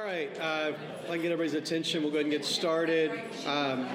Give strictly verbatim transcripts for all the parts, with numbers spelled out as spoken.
right, uh, if I can get everybody's attention, we'll go ahead and get started. Um,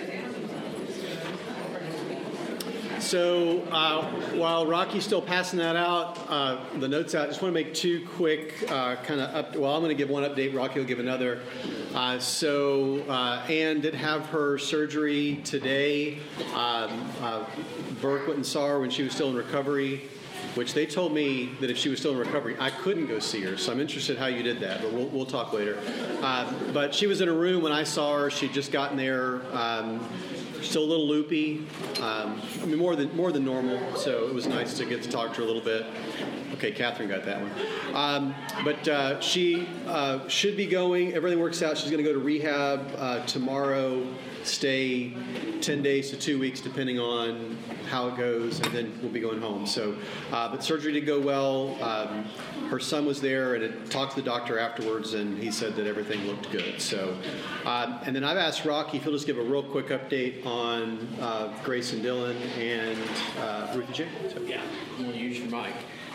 so uh, while Rocky's still passing that out, uh, the notes out, I just want to make two quick uh, kind of up. Well, I'm going to give one update. Rocky will give another. Uh, so uh, Anne did have her surgery today. Um, uh, Burke went and saw her when she was still in recovery, which they told me that if she was still in recovery, I couldn't go see her. So I'm interested how you did that, but we'll, we'll talk later. Uh, but she was in a room when I saw her. She'd just gotten there, um, still a little loopy. Um, I mean, more than more than normal. So it was nice to get to talk to her a little bit. Okay, Catherine got that one. Um, but uh, she uh, should be going. Everything works out. She's going to go to rehab uh, tomorrow, stay ten days to two weeks, depending on how it goes, and then we'll be going home. So, uh, but surgery did go well. Um, her son was there, and it talked to the doctor afterwards, and he said that everything looked good. So, um, and then I've asked Rocky if he'll just give a real quick update on uh, Grace and Dylan and uh, Ruth and Jay. So. Yeah, I'm going to use your mic.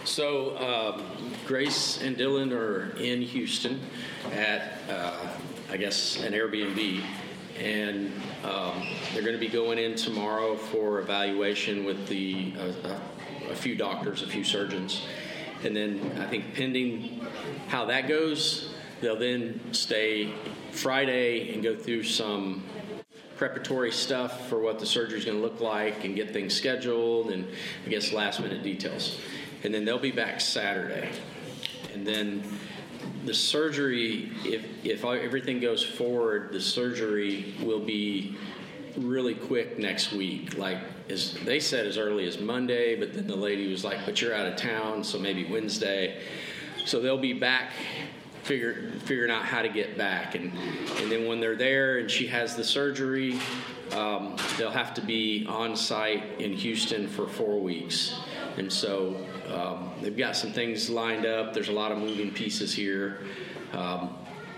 So um, Grace and Dylan are in Houston at, uh, I guess, an Airbnb, and um, they're going to be going in tomorrow for evaluation with the uh, a, a few doctors, a few surgeons, and then I think pending how that goes, they'll then stay Friday and go through some preparatory stuff for what the surgery is going to look like and get things scheduled and I guess last minute details. And then they'll be back Saturday. And then the surgery, if if everything goes forward, the surgery will be really quick next week. Like as they said, as early as Monday, but then the lady was like, but you're out of town, so maybe Wednesday. So they'll be back figure, figuring out how to get back. And, and then when they're there and she has the surgery, um, they'll have to be on site in Houston for four weeks. And so um, they've got some things lined up. There's a lot of moving pieces here. Um,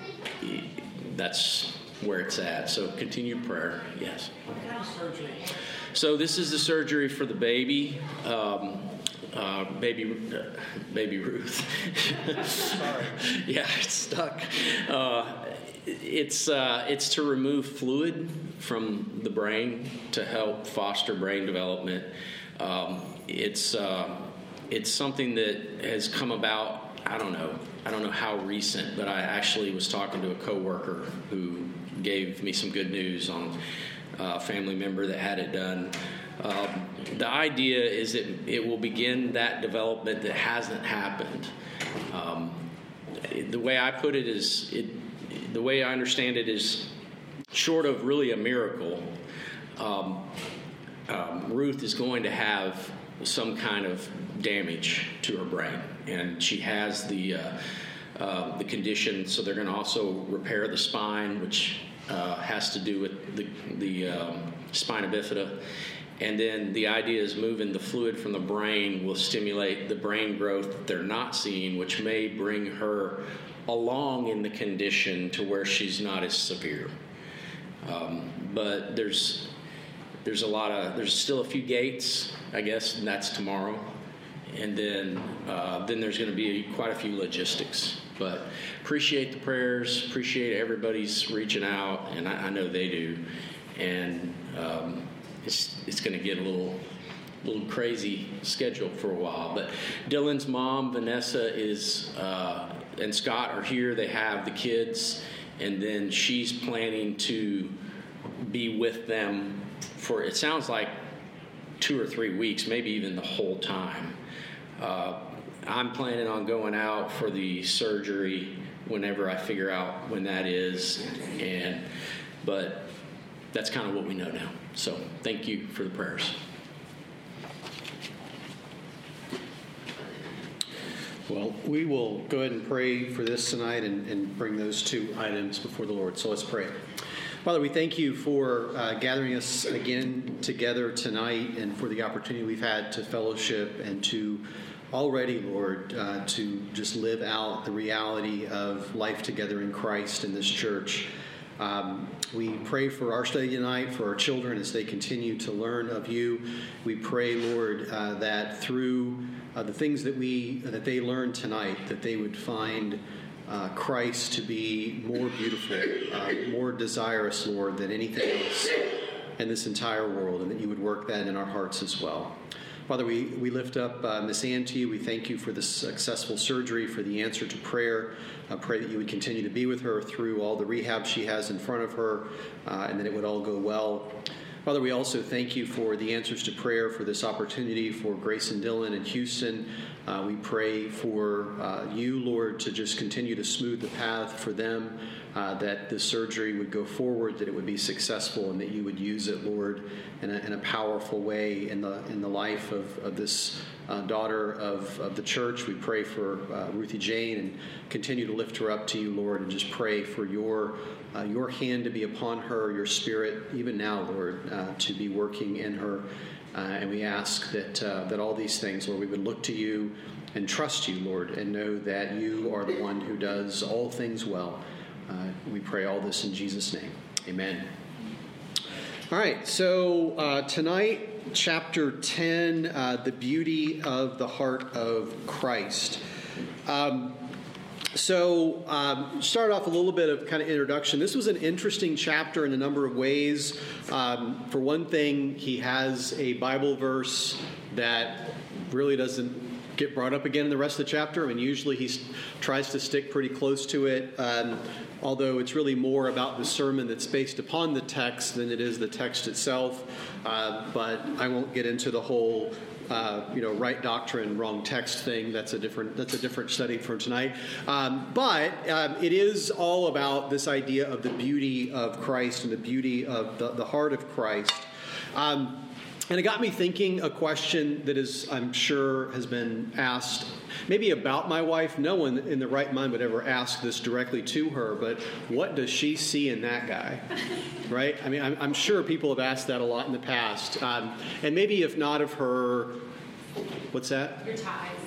that's where it's at. So continued prayer. Yes. What kind of surgery? So this is the surgery for the baby. Um, uh, baby, uh, baby Ruth. Sorry. Yeah, it's stuck. Uh, it's uh, it's to remove fluid from the brain to help foster brain development. Um, It's uh, it's something that has come about. I don't know. I don't know how recent, but I actually was talking to a coworker who gave me some good news on a family member that had it done. Um, the idea is that it will begin that development that hasn't happened. Um, the way I put it is, it, the way I understand it is, short of really a miracle, um, um, Ruth is going to have some kind of damage to her brain, and she has the uh, uh, the condition. So they're going to also repair the spine, which uh, has to do with the the um, spina bifida. And then the idea is moving the fluid from the brain will stimulate the brain growth that they're not seeing, which may bring her along in the condition to where she's not as severe. Um, but there's There's a lot of, there's still a few gates, I guess, and that's tomorrow. And then uh, then there's going to be quite a few logistics. But appreciate the prayers, appreciate everybody's reaching out, and I, I know they do. And um, it's it's going to get a little little crazy schedule for a while. But Dylan's mom, Vanessa, is uh, and Scott are here. They have the kids, and then she's planning to be with them for, it sounds like, two or three weeks, maybe even the whole time. Uh, I'm planning on going out for the surgery whenever I figure out when that is, and but that's kind of what we know now. So thank you for the prayers. Well, we will go ahead and pray for this tonight and, and bring those two items before the Lord. So let's pray. Father, we thank you for uh, gathering us again together tonight and for the opportunity we've had to fellowship and to already, Lord, uh, to just live out the reality of life together in Christ in this church. Um, we pray for our study tonight, for our children as they continue to learn of you. We pray, Lord, uh, that through uh, the things that we that they learn tonight, that they would find uh, Christ to be more beautiful, uh, more desirous, Lord, than anything else in this entire world, and that you would work that in our hearts as well. Father, we, we lift up uh, Miss Ann to you. We thank you for the successful surgery, for the answer to prayer. I pray that you would continue to be with her through all the rehab she has in front of her, uh, and that it would all go well. Father, we also thank you for the answers to prayer, for this opportunity for Grace and Dylan in Houston. Uh, we pray for uh, you, Lord, to just continue to smooth the path for them, uh, that the surgery would go forward, that it would be successful, and that you would use it, Lord, in a, in a powerful way in the in the life of, of this uh, daughter of, of the church. We pray for uh, Ruthie Jane and continue to lift her up to you, Lord, and just pray for your Uh, your hand to be upon her, your spirit, even now, Lord, uh, to be working in her. Uh, and we ask that uh, that all these things, Lord, we would look to you and trust you, Lord, and know that you are the one who does all things well. Uh, we pray all this in Jesus' name. Amen. All right, so uh, tonight, chapter ten, uh, the beauty of the heart of Christ. Um, So, um, start off a little bit of kind of introduction. This was an interesting chapter in a number of ways. Um, for one thing, he has a Bible verse that really doesn't get brought up again in the rest of the chapter. I mean, usually he tries to stick pretty close to it, um, although it's really more about the sermon that's based upon the text than it is the text itself. Uh, but I won't get into the whole Uh, you know, right doctrine, wrong text thing. That's a different. That's a different study for tonight. Um, but um, it is all about this idea of the beauty of Christ and the beauty of the, the heart of Christ. Um, and it got me thinking a question that is, I'm sure, has been asked maybe about my wife. No one in the right mind would ever ask this directly to her, but what does she see in that guy? Right? I mean, I'm, I'm sure people have asked that a lot in the past. Um, and maybe if not of her, what's that? Your ties.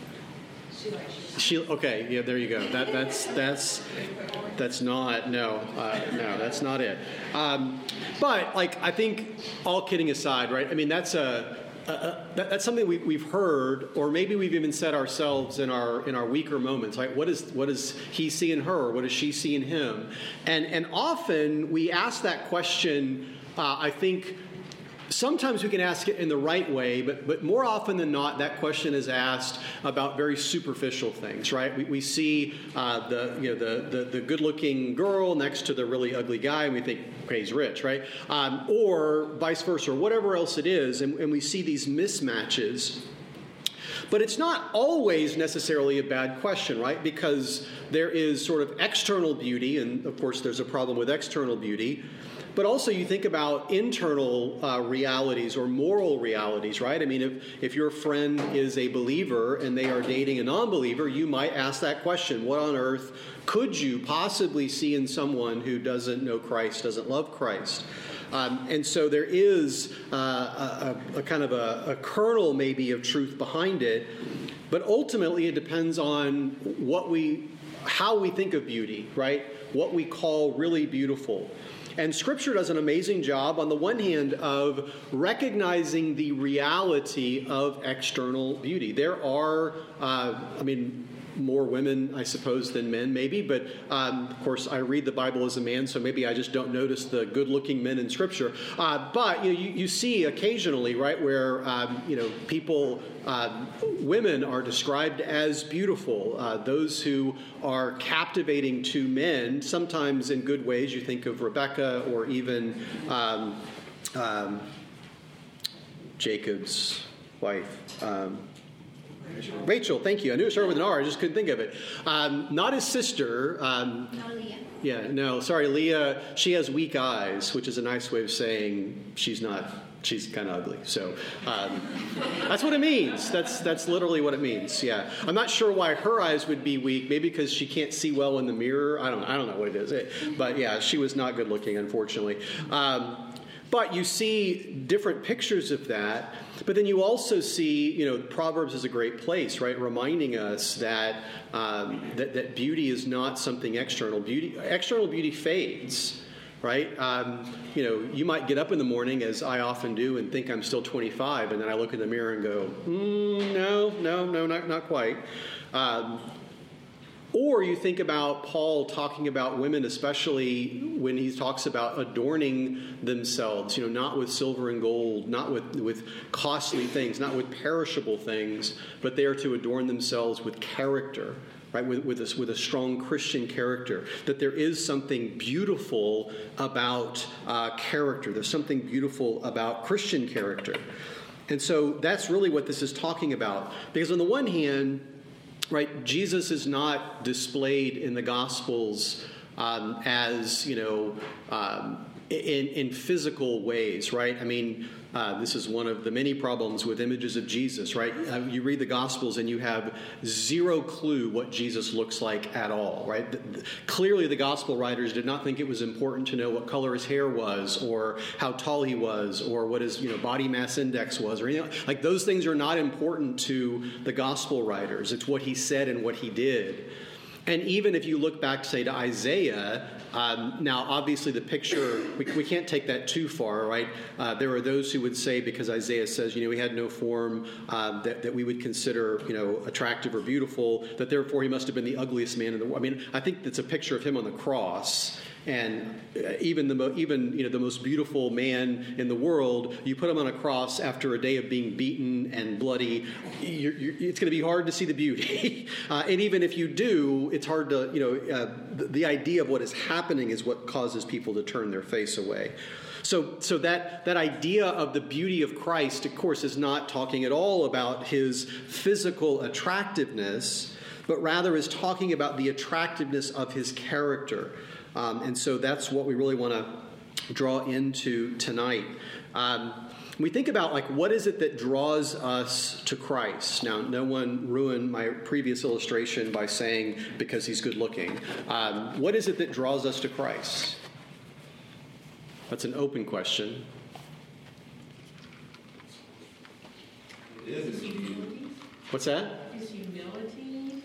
She likes your ties. She, okay, yeah, there you go. That, that's, that's, that's not, no, uh, no, that's not it. Um, but, like, I think, all kidding aside, right, I mean, that's a, Uh, that, that's something we, we've heard, or maybe we've even said ourselves in our in our weaker moments. Right? What is what does he see in her? What does she see in him? And and often we ask that question. Uh, I think sometimes we can ask it in the right way, but but more often than not, that question is asked about very superficial things. Right? We we see uh, the you know the, the the good-looking girl next to the really ugly guy, and we think, okay, he's rich, right? Um, or vice versa, or whatever else it is, and, and we see these mismatches. But it's not always necessarily a bad question, right? Because there is sort of external beauty, and of course there's a problem with external beauty. But also you think about internal uh, realities or moral realities, right? I mean, if, if your friend is a believer and they are dating a non-believer, you might ask that question. What on earth could you possibly see in someone who doesn't know Christ, doesn't love Christ? Um, and so there is uh, a, a kind of a, a kernel maybe of truth behind it. But ultimately it depends on what we, how we think of beauty, right? What we call really beautiful. And Scripture does an amazing job, on the one hand, of recognizing the reality of external beauty. There are, uh, I mean, more women, I suppose, than men, maybe. But, um, of course, I read the Bible as a man, so maybe I just don't notice the good-looking men in Scripture. Uh, but, you know, you, you see occasionally, right, where, um, you know, people, uh, women are described as beautiful. Uh, those who are captivating to men, sometimes in good ways. You think of Rebecca or even um, um, Jacob's wife. Um, Rachel, thank you. I knew it started with an R. I just couldn't think of it. Um, not his sister. Um, No, Leah. yeah, no, sorry, Leah. She has weak eyes, which is a nice way of saying she's not. She's kind of ugly. So um, that's what it means. That's that's literally what it means. Yeah, I'm not sure why her eyes would be weak. Maybe because she can't see well in the mirror. I don't. I don't know what it is. It, but yeah, she was not good looking, unfortunately. Um, But you see different pictures of that. But then you also see, you know, Proverbs is a great place, right? Reminding us that um, that, that beauty is not something external. Beauty, external beauty fades, right? Um, you know, you might get up in the morning, as I often do, and think I'm still twenty-five, and then I look in the mirror and go, mm, no, no, no, not not quite. Um, Or Or you think about Paul talking about women, especially when he talks about adorning themselves, you know, not with silver and gold, not with, with costly things, not with perishable things, but they are to adorn themselves with character, right, with, with, a, with a strong Christian character, that there is something beautiful about uh, character. There's something beautiful about Christian character. And so that's really what this is talking about. Because on the one hand, right, Jesus is not displayed in the Gospels um, as, you know, um, in, in physical ways, right? I mean, uh, this is one of the many problems with images of Jesus, right? Uh, you read the Gospels and you have zero clue what Jesus looks like at all, right? The, the, clearly, the Gospel writers did not think it was important to know what color his hair was, or how tall he was, or what his, you know, body mass index was, or anything like those things are not important to the Gospel writers. It's what he said and what he did. And even if you look back, say, to Isaiah, um, now obviously the picture, we, we can't take that too far, right? Uh, there are those who would say, because Isaiah says, you know, he had no form uh, that, that we would consider, you know, attractive or beautiful, that therefore he must have been the ugliest man in the world. I mean, I think it's a picture of him on the cross. And even the mo- even you know the most beautiful man in the world, you put him on a cross after a day of being beaten and bloody, you're, you're, it's going to be hard to see the beauty. uh, and even if you do, it's hard to you know uh, the, the idea of what is happening is what causes people to turn their face away. So, so that that idea of the beauty of Christ, of course, is not talking at all about his physical attractiveness, but rather is talking about the attractiveness of his character. Um, and so that's what we really want to draw into tonight. Um, we think about, like, what is it that draws us to Christ? Now, no one ruined my previous illustration by saying because he's good looking. Um, what is it that draws us to Christ? That's an open question. It is Humility. What's that? Is humility.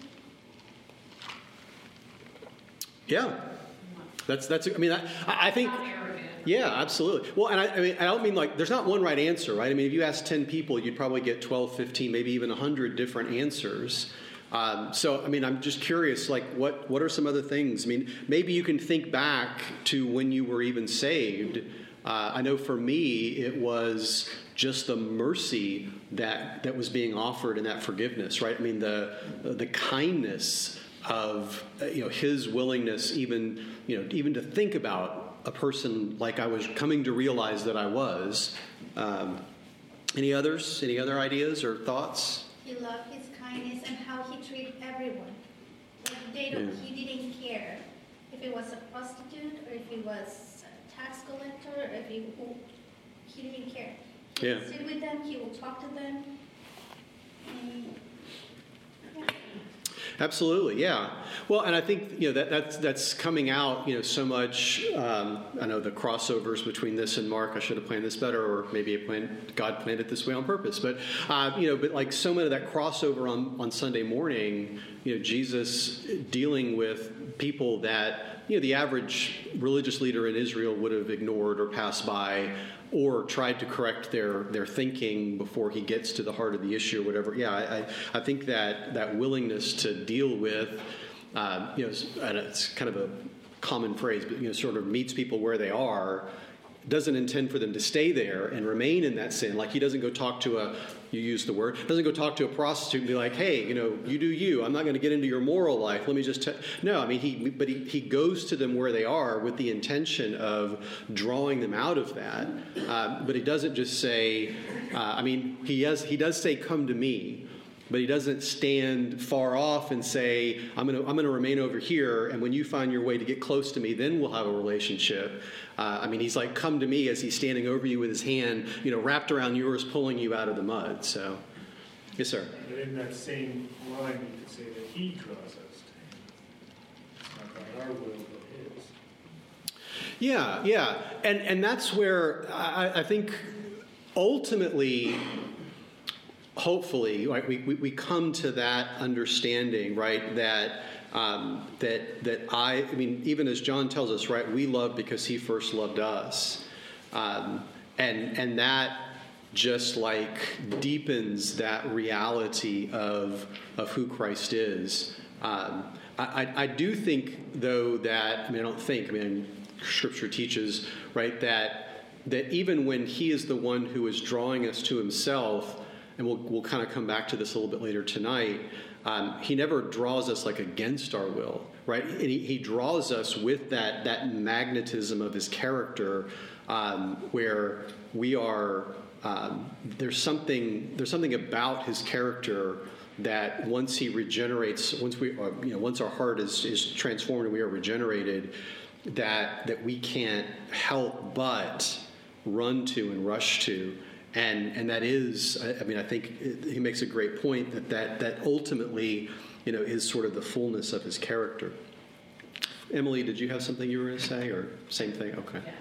Yeah. That's, that's, I mean, I, I think, Not arrogant. yeah, absolutely. Well, and I, I mean, I don't mean like, there's not one right answer, right? I mean, if you ask ten people, you'd probably get twelve, fifteen, maybe even one hundred different answers. Um, so, I mean, I'm just curious, like, what, what are some other things? I mean, maybe you can think back to when you were even saved. Uh, I know for me, it was just the mercy that, that was being offered and that forgiveness, right? I mean, the, the kindness of, you know, his willingness even, you know, even to think about a person like I was coming to realize that I was. Um, any others? Any other ideas or thoughts? He loved his kindness and how he treated everyone. Like they don't, Yeah. He didn't care if it was a prostitute or if it was a tax collector or if he, he didn't care. He Yeah. would sit with them, he will talk to them. And, yeah. Absolutely, yeah. Well, and I think you know that that's that's coming out you know so much. Um, I know the crossovers between this and Mark. I should have planned this better, or maybe I planned, God planned it this way on purpose. But uh, you know, but like so much of that crossover on on Sunday morning, you know, Jesus dealing with people that you know the average religious leader in Israel would have ignored or passed by, or tried to correct their, their thinking before he gets to the heart of the issue or whatever. Yeah, I, I think that that willingness to deal with, uh, you know, and it's kind of a common phrase, but, you know, sort of meets people where they are, doesn't intend for them to stay there and remain in that sin. Like he doesn't go talk to a, you use the word, doesn't go talk to a prostitute and be like, hey, you know, you do you. I'm not going to get into your moral life. Let me just tell. No, I mean, he, but he, he goes to them where they are with the intention of drawing them out of that. Uh, but he doesn't just say, uh, I mean, he has, he does say, come to me. But he doesn't stand far off and say, I'm going to I'm going to remain over here, and when you find your way to get close to me, then we'll have a relationship. Uh, I mean, he's like, come to me as he's standing over you with his hand, you know, wrapped around yours, pulling you out of the mud. So, yes, sir. But in that same line, you could say that he draws us to him. It's not by our will, but his. Yeah, yeah. And, and that's where I, I think ultimately... Hopefully, right, we, we, we come to that understanding, right, that um, that that I, I mean, even as John tells us, right, we love because he first loved us, um, and and that just like deepens that reality of of who Christ is. Um, I, I, I do think, though, that, I mean, I don't think, I mean, Scripture teaches, right, that that even when he is the one who is drawing us to himself, and we'll, we'll kind of come back to this a little bit later tonight, um, he never draws us like against our will, right? And he, he draws us with that, that magnetism of his character, um, where we are, um, there's something, there's something about his character that once he regenerates, once we, are, you know, once our heart is, is transformed and we are regenerated, that that we can't help but run to and rush to, and and that is, I, I mean, I think it, he makes a great point that, that that ultimately, you know, is sort of the fullness of his character. Emily, did you have something you were going to say, or same thing? Okay. Yeah.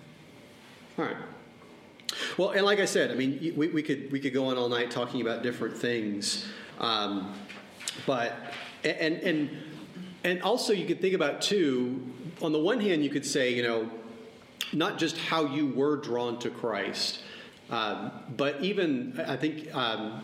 All right. Well, and like I said, I mean, we, we could we could go on all night talking about different things, um, but and and and also you could think about too. On the one hand, you could say, you know, not just how you were drawn to Christ, um, but even I think um,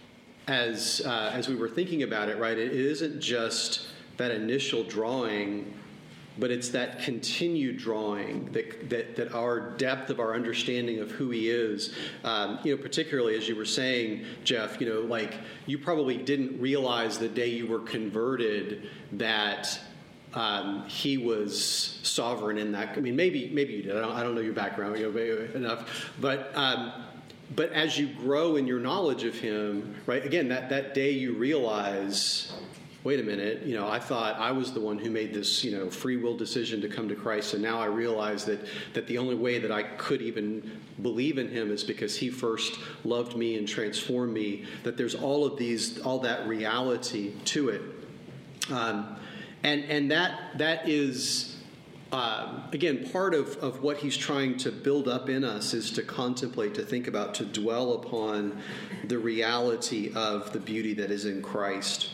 as uh, as we were thinking about it, right? It, it isn't just that initial drawing, but it's that continued drawing, that that, that our depth of our understanding of who he is, um, you know, particularly as you were saying, Jeff, you know, like you probably didn't realize the day you were converted that um, he was sovereign in that. I mean, maybe maybe you did. I don't, I don't know your background, you know, enough, but. Um, But as you grow in your knowledge of him, right, again, that, that day you realize, wait a minute, you know, I thought I was the one who made this, you know, free will decision to come to Christ, and now I realize that, that the only way that I could even believe in him is because he first loved me and transformed me, that there's all of these, all that reality to it. Um, and and that that is... Um, again, part of, of what he's trying to build up in us is to contemplate, to think about, to dwell upon the reality of the beauty that is in Christ.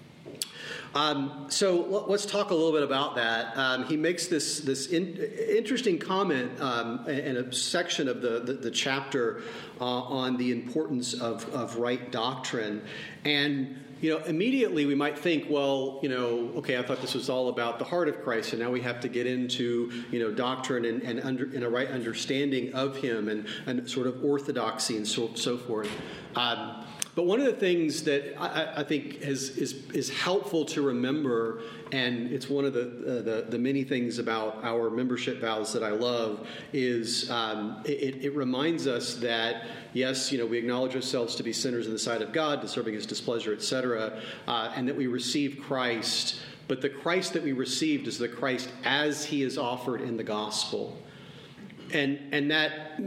Um, so let's talk a little bit about that. Um, he makes this this in, interesting comment um, in a section of the, the, the chapter uh, on the importance of, of right doctrine. And you know, immediately we might think, well, you know, okay, I thought this was all about the heart of Christ, and now we have to get into, you know, doctrine and, and, under, and a right understanding of him and, and sort of orthodoxy and so, so forth. Um, but one of the things that I, I think is, is is helpful to remember, and it's one of the, uh, the the many things about our membership vows that I love, is um, it, it reminds us that, yes, you know, we acknowledge ourselves to be sinners in the sight of God, deserving his displeasure, et cetera, uh, and that we receive Christ. But the Christ that we received is the Christ as he is offered in the gospel. And and that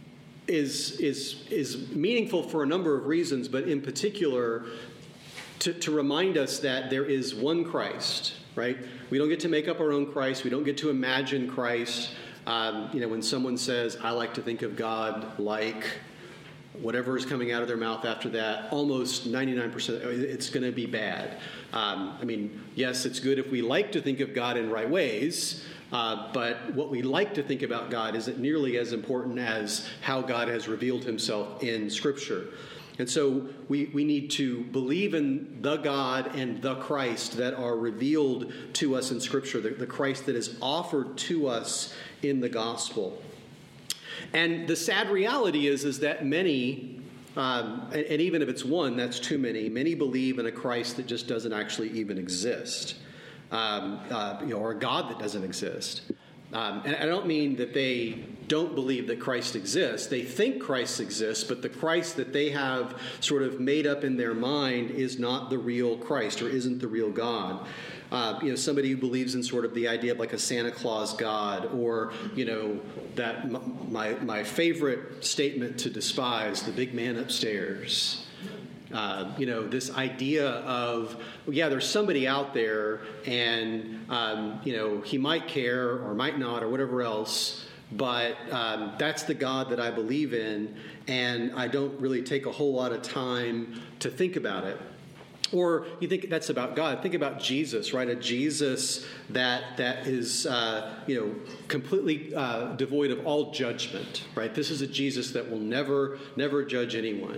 is is is meaningful for a number of reasons, but in particular to, to remind us that there is one Christ, right? We don't get to make up our own Christ. We don't get to imagine Christ. Um, you know, when someone says, I like to think of God like, whatever is coming out of their mouth after that, almost ninety-nine percent, it's going to be bad. Um, I mean, yes, it's good if we like to think of God in right ways, uh, but what we like to think about God isn't nearly as important as how God has revealed himself in Scripture. And so we, we need to believe in the God and the Christ that are revealed to us in Scripture, the, the Christ that is offered to us in the gospel. And the sad reality is, is that many, um, and, and even if it's one, that's too many, many believe in a Christ that just doesn't actually even exist, um, uh, you know, or a God that doesn't exist. Um, and I don't mean that they don't believe that Christ exists. They think Christ exists, but the Christ that they have sort of made up in their mind is not the real Christ, or isn't the real God. Uh, you know, somebody who believes in sort of the idea of like a Santa Claus God, or, you know, that m- my my favorite statement to despise, the big man upstairs. Uh, you know, this idea of, well, yeah, there's somebody out there, and, um, you know, he might care or might not or whatever else, but um, that's the God that I believe in, and I don't really take a whole lot of time to think about it. Or you think that's about God. Think about Jesus, right? A Jesus that that is, uh, you know, completely uh, devoid of all judgment, right? This is a Jesus that will never, never judge anyone.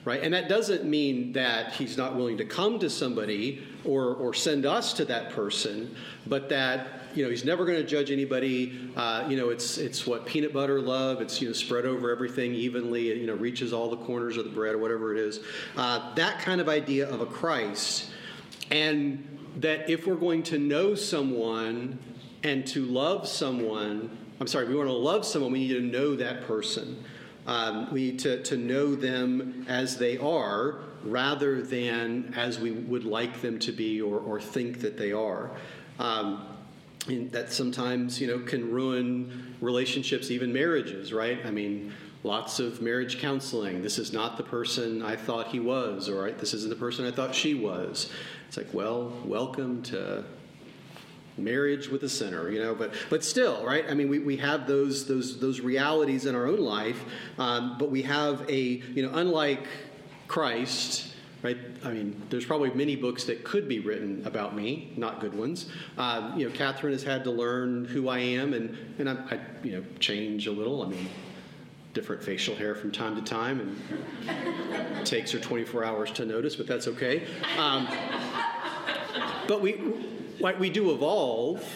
right? And that doesn't mean that he's not willing to come to somebody or or send us to that person, but that, you know, he's never going to judge anybody. Uh, you know, it's it's what peanut butter love. It's, you know, spread over everything evenly. It, you know, reaches all the corners of the bread or whatever it is. Uh, that kind of idea of a Christ, and that if we're going to know someone and to love someone, I'm sorry, we want to love someone, we need to know that person. Um, we need to, to know them as they are rather than as we would like them to be or, or think that they are. Um, and that sometimes, you know, can ruin relationships, even marriages, right? I mean, lots of marriage counseling. This is not the person I thought he was, or right, this isn't the person I thought she was. It's like, well, welcome to marriage with a sinner, you know, but but still, right? I mean, we, we have those those those realities in our own life, um, but we have a, you know, unlike Christ, right? I mean, there's probably many books that could be written about me, not good ones. Um, you know, Catherine has had to learn who I am, and and I, I you know change a little. I mean, different facial hair from time to time, and it takes her twenty-four hours to notice, but that's okay. Um, but we. Like we do evolve,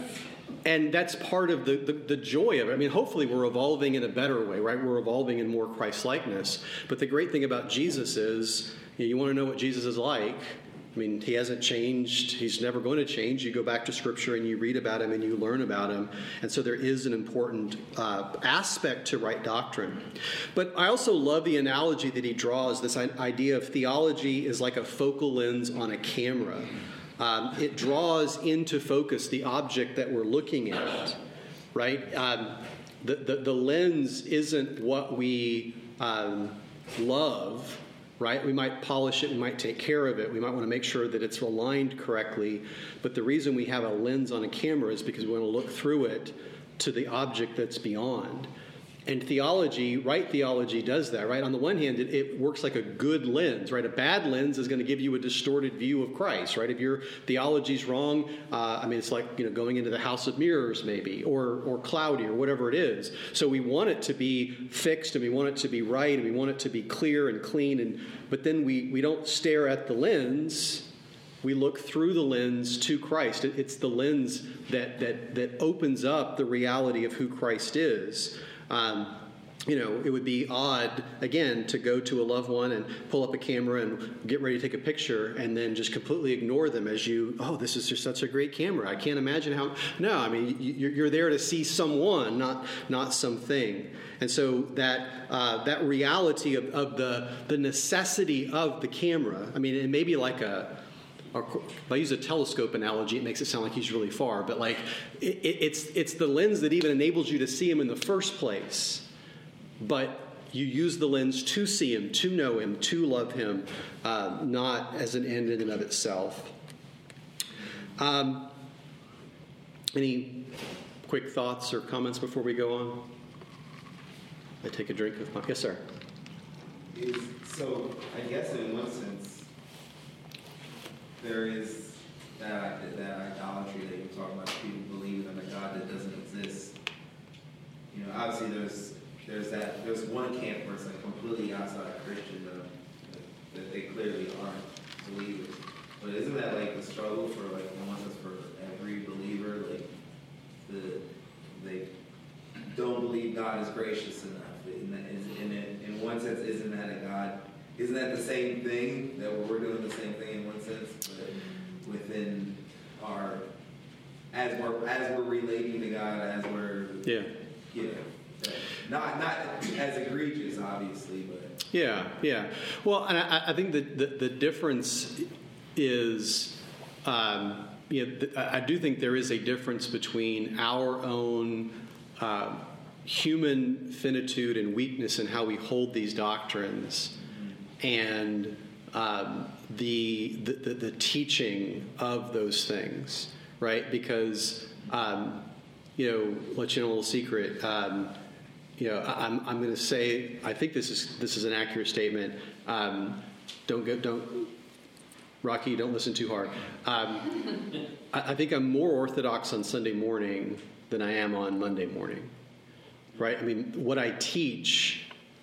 and that's part of the, the, the joy of it. I mean, hopefully we're evolving in a better way, right? We're evolving in more Christ-likeness. But the great thing about Jesus is, you know, you want to know what Jesus is like. I mean, he hasn't changed. He's never going to change. You go back to Scripture and you read about him and you learn about him. And so there is an important uh, aspect to right doctrine. But I also love the analogy that he draws, this idea of theology is like a focal lens on a camera. Um, it draws into focus the object that we're looking at, right? Um, the, the, the lens isn't what we um, love, right? We might polish it, we might take care of it, we might want to make sure that it's aligned correctly, but the reason we have a lens on a camera is because we want to look through it to the object that's beyond. And theology, right theology does that, right? On the one hand, it, it works like a good lens, right? A bad lens is going to give you a distorted view of Christ, right? If your theology's wrong, uh, I mean, it's like, you know, going into the house of mirrors maybe, or or cloudy, or whatever it is. So we want it to be fixed, and we want it to be right, and we want it to be clear and clean, and but then we, we don't stare at the lens. We look through the lens to Christ. It, it's the lens that that that opens up the reality of who Christ is. Um, you know, it would be odd, again, to go to a loved one and pull up a camera and get ready to take a picture and then just completely ignore them as you, oh, this is just such a great camera. I can't imagine how. No, I mean, you're there to see someone, not not something. And so that uh, that reality of, of the, the necessity of the camera, I mean, it may be like a, if I use a telescope analogy, it makes it sound like he's really far, but like it, it, it's it's the lens that even enables you to see him in the first place. But you use the lens to see him, to know him, to love him, uh, not as an end in and of itself. Um, any quick thoughts or comments before we go on? I take a drink of my... Yes, sir. Is, so I guess in one sense, there is that, that idolatry that you're talking about, people believing in a God that doesn't exist. You know, obviously there's there's that there's one camp person completely outside Christendom that, that they clearly aren't believers. But isn't that like the struggle for like in one sense for every believer? Like the they don't believe God is gracious enough. In, that, in, in, in one sense, isn't that a God? Isn't that the same thing, that we're doing the same thing in one sense, but within our, as we're as we're relating to God, as we're, yeah, you know, not not as egregious, obviously, but yeah, yeah. Well, and I, I think that the, the difference is, um, you know, th- I do think there is a difference between our own uh, human finitude and weakness and how we hold these doctrines, and um, the, the, the the teaching of those things, right? Because um, you know, let you know a little secret. Um, you know, I, I'm I'm going to say I think this is this is an accurate statement. Um, don't go don't Rocky. Don't listen too hard. Um, I, I think I'm more orthodox on Sunday morning than I am on Monday morning, right? I mean, what I teach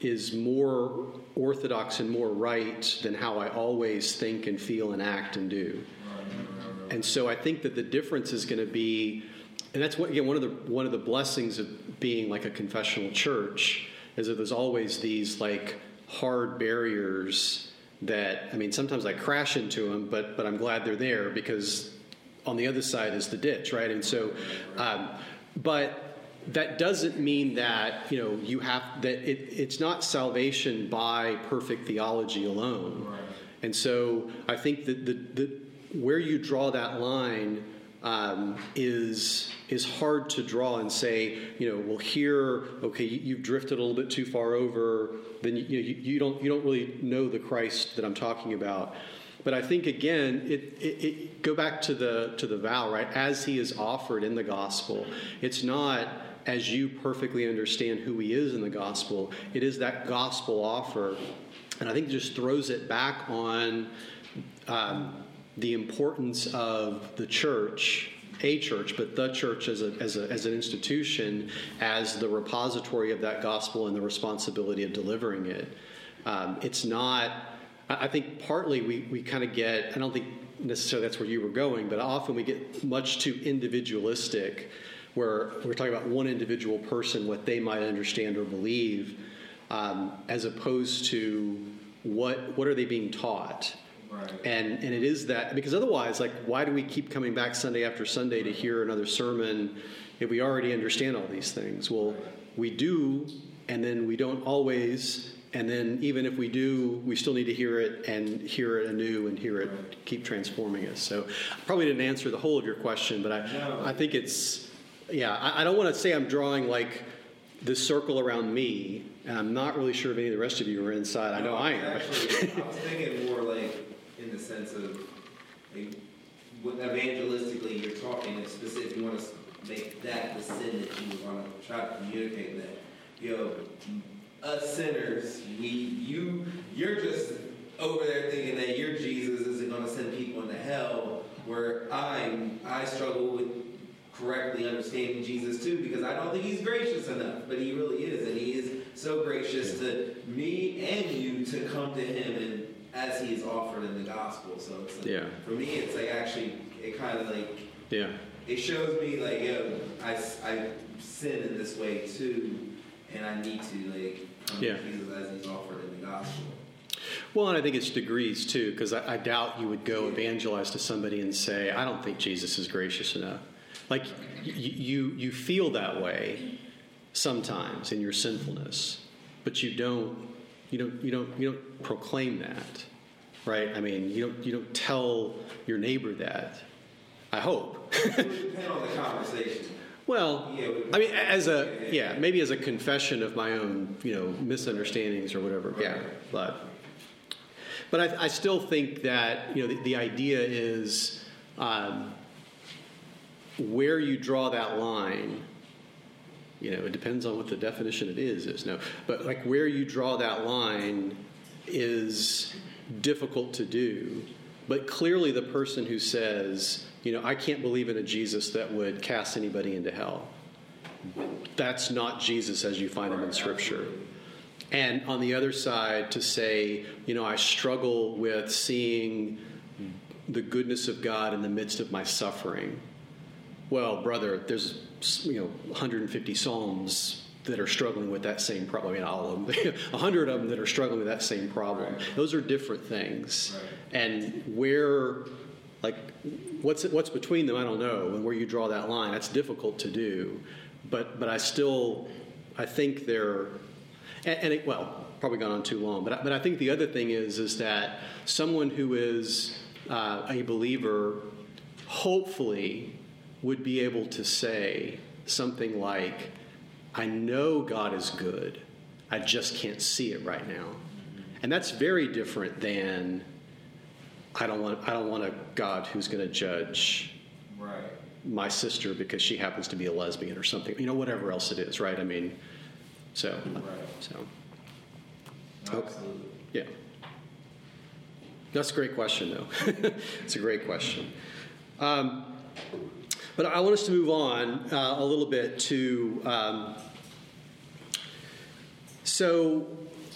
is more orthodox and more right than how I always think and feel and act and do. And so I think that the difference is going to be, and that's what, again, one of the one of the blessings of being like a confessional church is that there's always these like hard barriers that, I mean, sometimes I crash into them, but but I'm glad they're there because on the other side is the ditch, right? And so, um, but that doesn't mean that, you know, you have, that it, it's not salvation by perfect theology alone. Right. And so I think that the, the where you draw that line um, is is hard to draw and say, you know, well, here, okay, you, you've drifted a little bit too far over, then you, you, you don't you don't really know the Christ that I'm talking about. But I think again, it, it, it go back to the to the vow, right? As he is offered in the gospel, it's not as you perfectly understand who he is in the gospel. It is that gospel offer, and I think it just throws it back on um, the importance of the church, a church, but the church as a, as a as an institution, as the repository of that gospel and the responsibility of delivering it. Um, it's not. I think partly we, we kind of get, I don't think necessarily that's where you were going, but often we get much too individualistic, where we're talking about one individual person, what they might understand or believe, um, as opposed to what what are they being taught. Right. And and it is that, because otherwise, like, why do we keep coming back Sunday after Sunday to hear another sermon if we already understand all these things? Well, we do, and then we don't always. And then even if we do, we still need to hear it and hear it anew and hear it keep transforming us. So I probably didn't answer the whole of your question, but I, no. I think it's, yeah, I, I don't want to say I'm drawing like this circle around me, and I'm not really sure if any of the rest of you are inside. I know no, I am. Actually, I was thinking more like in the sense of, like, evangelistically, you're talking in specific, you want to make that the sin that you want to try to communicate that, you know, us sinners, we, you, you're just over there thinking that your Jesus isn't going to send people into hell, where I, I struggle with correctly understanding Jesus too, because I don't think he's gracious enough, but he really is, and he is so gracious yeah. to me and you to come to him and as he is offered in the gospel. So it's like, yeah. for me, it's like actually, it kind of like, yeah. it shows me like, yo, I, I sin in this way too, and I need to like come yeah. to Jesus as he's offered in the gospel. Well, and I think it's degrees too, because I, I doubt you would go evangelize to somebody and say, I don't think Jesus is gracious enough. Like y- you, you feel that way sometimes in your sinfulness, but you don't, you don't, you don't, you don't proclaim that, right? I mean, you don't, you don't tell your neighbor that. I hope. It would depend on the conversation. Well, yeah, I mean, as a, yeah, maybe as a confession of my own, you know, misunderstandings or whatever. Right. Yeah, but, but I, I still think that, you know, the, the idea is um, where you draw that line. You know, it depends on what the definition it is, is no, but like where you draw that line is difficult to do. But clearly the person who says, you know, I can't believe in a Jesus that would cast anybody into hell, that's not Jesus as you find him in Scripture. And on the other side, to say, you know, I struggle with seeing the goodness of God in the midst of my suffering. Well, brother, there's, you know, one hundred fifty Psalms that are struggling with that same problem. I mean, all of them. one hundred of them that are struggling with that same problem. Right. Those are different things. Right. And where, like, what's what's between them, I don't know. And where you draw that line, that's difficult to do. But but I still, I think they're, and, and it, well, probably gone on too long. But I, but I think the other thing is is that someone who is uh, a believer, hopefully, would be able to say something like, I know God is good, I just can't see it right now. And that's very different than I don't want I don't want a God who's going to judge right. my sister because she happens to be a lesbian or something. You know, whatever else it is, right? I mean, so right. so no, absolutely. Yeah. That's a great question, though. It's a great question. Um, But I want us to move on uh, a little bit to um, so,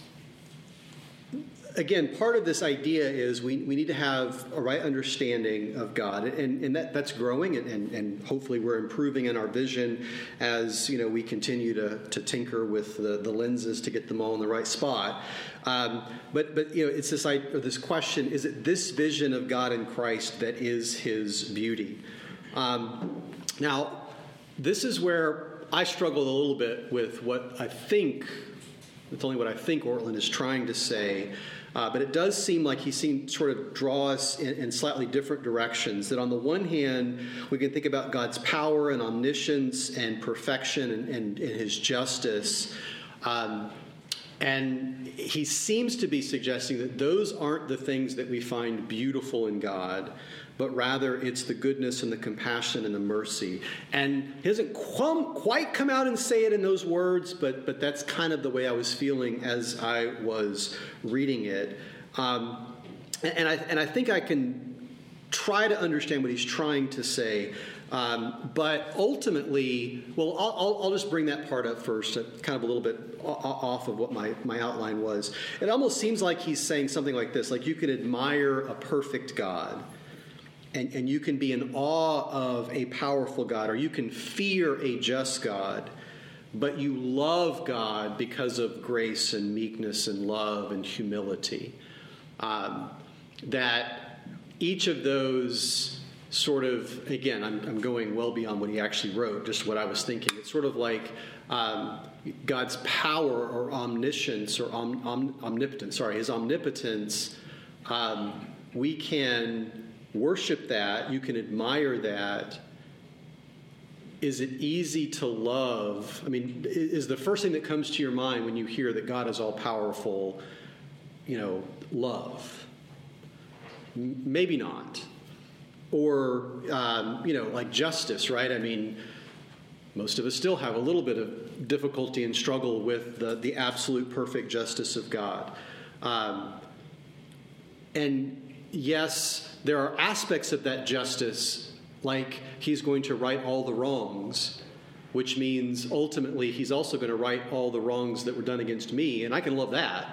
again, part of this idea is we, we need to have a right understanding of God, and, and that, that's growing, and, and, and hopefully we're improving in our vision as, you know, we continue to, to tinker with the, the lenses to get them all in the right spot. Um, but, but you know, it's this, or this question, is it this vision of God in Christ that is his beauty? Um, now, this is where I struggled a little bit with what I think, it's only what I think Ortlund is trying to say. Uh, but it does seem like he seems sort of draw us in, in slightly different directions. That on the one hand, we can think about God's power and omniscience and perfection and, and, and his justice. Um, and he seems to be suggesting that those aren't the things that we find beautiful in God, but rather it's the goodness and the compassion and the mercy. And he doesn't qu- quite come out and say it in those words, but but that's kind of the way I was feeling as I was reading it. Um, and, and I and I think I can try to understand what he's trying to say. Um, but ultimately, well, I'll, I'll, I'll just bring that part up first, uh, kind of a little bit off of what my, my outline was. It almost seems like he's saying something like this, like you can admire a perfect God, and, and you can be in awe of a powerful God, or you can fear a just God, but you love God because of grace and meekness and love and humility. Um, that each of those sort of, again, I'm, I'm going well beyond what he actually wrote, just what I was thinking. It's sort of like um, God's power or omniscience or om, om, omnipotence, sorry, his omnipotence. Um, we can worship that. You can admire that. Is it easy to love? I mean, is the first thing that comes to your mind when you hear that God is all-powerful, you know, love? M- maybe not. Or, um, you know, like justice, right? I mean, most of us still have a little bit of difficulty and struggle with the, the absolute perfect justice of God. Um, and yes, there are aspects of that justice, like he's going to right all the wrongs, which means ultimately he's also going to right all the wrongs that were done against me, and I can love that.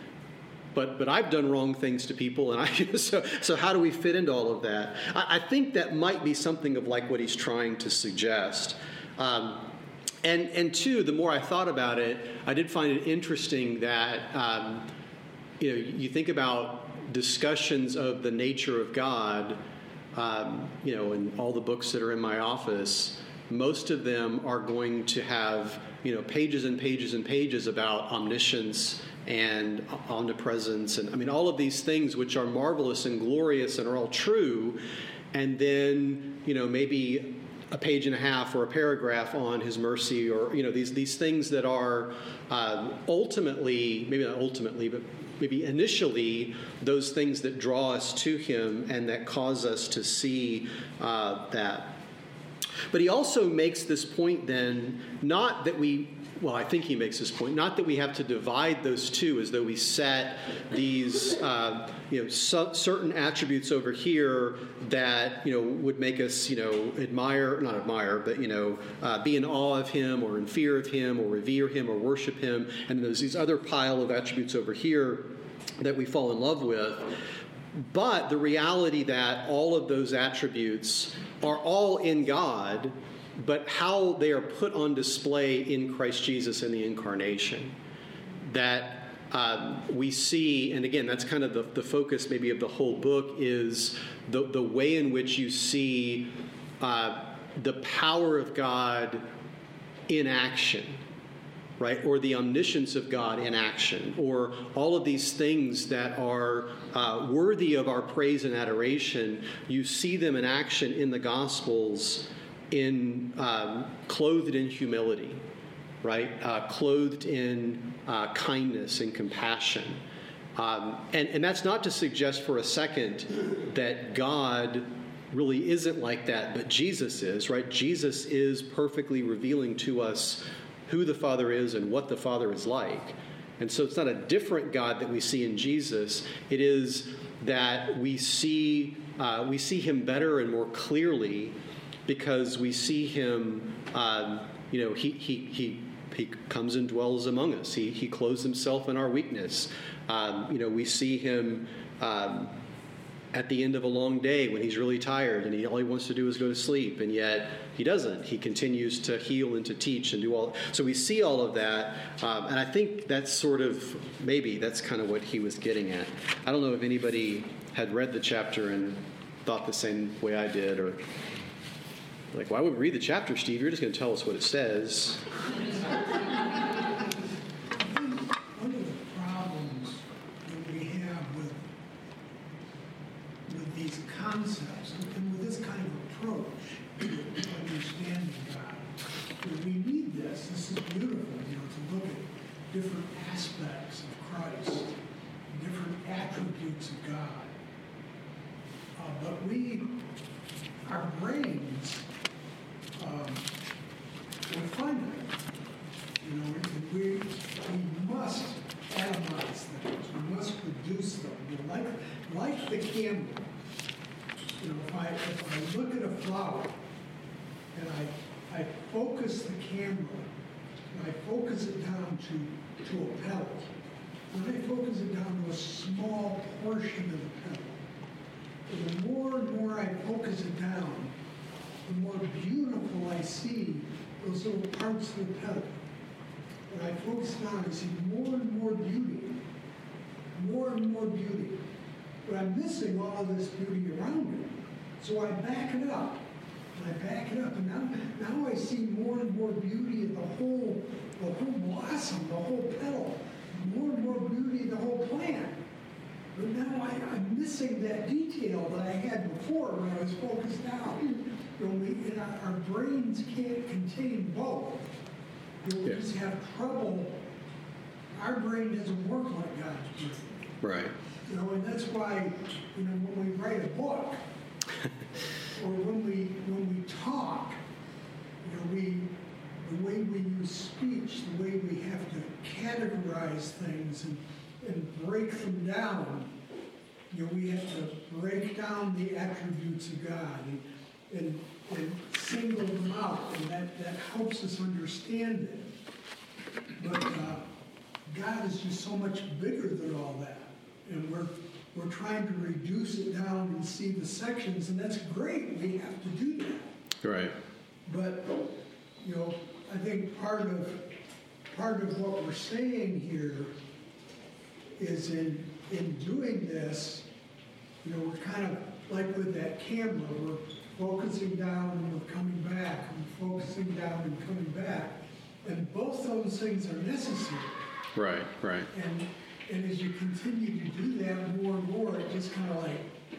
But but I've done wrong things to people, and I so so how do we fit into all of that? I, I think that might be something of like what he's trying to suggest. Um, and and two, the more I thought about it, I did find it interesting that um, you know you think about discussions of the nature of God. Um, you know, in all the books that are in my office, most of them are going to have you know pages and pages and pages about omniscience and omnipresence, and I mean all of these things which are marvelous and glorious and are all true, and then you know maybe a page and a half or a paragraph on his mercy, or you know these these things that are uh, ultimately, maybe not ultimately, but maybe initially those things that draw us to him and that cause us to see uh, that. But he also makes this point then, not that we Well, I think he makes this point, not that we have to divide those two as though we set these, uh, you know, so, certain attributes over here that, you know, would make us, you know, admire, not admire, but, you know, uh, be in awe of him or in fear of him or revere him or worship him. And there's these other pile of attributes over here that we fall in love with. But the reality that all of those attributes are all in God, but how they are put on display in Christ Jesus in the incarnation. That um, we see, and again, that's kind of the, the focus maybe of the whole book, is the, the way in which you see uh, the power of God in action, right? Or the omniscience of God in action, or all of these things that are uh, worthy of our praise and adoration. You see them in action in the Gospels, in um, clothed in humility, right? Uh, clothed in uh, kindness and compassion. Um, and, and that's not to suggest for a second that God really isn't like that, but Jesus is, right? Jesus is perfectly revealing to us who the Father is and what the Father is like. And so it's not a different God that we see in Jesus. It is that we see uh, we see him better and more clearly, because we see him, um, you know, he he he he comes and dwells among us. He he clothes himself in our weakness. Um, you know, we see him um, at the end of a long day when he's really tired and he all he wants to do is go to sleep, and yet he doesn't. He continues to heal and to teach and do all. So we see all of that, um, and I think that's sort of maybe that's kind of what he was getting at. I don't know if anybody had read the chapter and thought the same way I did, or like, why would we read the chapter, Steve? You're just going to tell us what it says. One of the problems that we have with with these concepts and with this kind of approach to understanding God, is we need this. This is beautiful, you know, to look at different aspects of Christ, different attributes of God. Uh, but we, our brains, um, are finite. You know, and we, we must atomize things. We must produce them. You know, like, like the camera. You know, if I, if I look at a flower and I, I focus the camera and I focus it down to, to a petal, when I focus it down to a small portion of the petal, and the more and more I focus it down, the more beautiful I see those little parts of the petal. When I focus down, I see more and more beauty, more and more beauty. But I'm missing all of this beauty around it. So I back it up, and I back it up, and now, now I see more and more beauty in the whole, the whole blossom, the whole petal, more and more beauty in the whole plant. But now I, I'm missing that detail that I had before when I was focused down. You know, we, and our, our brains can't contain both. You know, we Yeah. just have trouble. Our brain doesn't work like God's brain. Right. You know, and that's why, you know, when we write a book, or when we when we talk, you know, we the way we use speech, the way we have to categorize things and, and break them down, you know, we have to break down the attributes of God and and, and single them out, and that, that helps us understand it. But uh, God is just so much bigger than all that, and we're we're trying to reduce it down and see the sections, and that's great. We have to do that. Right. But you know, I think part of part of what we're saying here is in in doing this, you know, we're kind of like with that camera. We're focusing down and we're coming back, and focusing down and coming back, and both those things are necessary. Right. Right. And and as you continue to do that more and more, it just kind of like,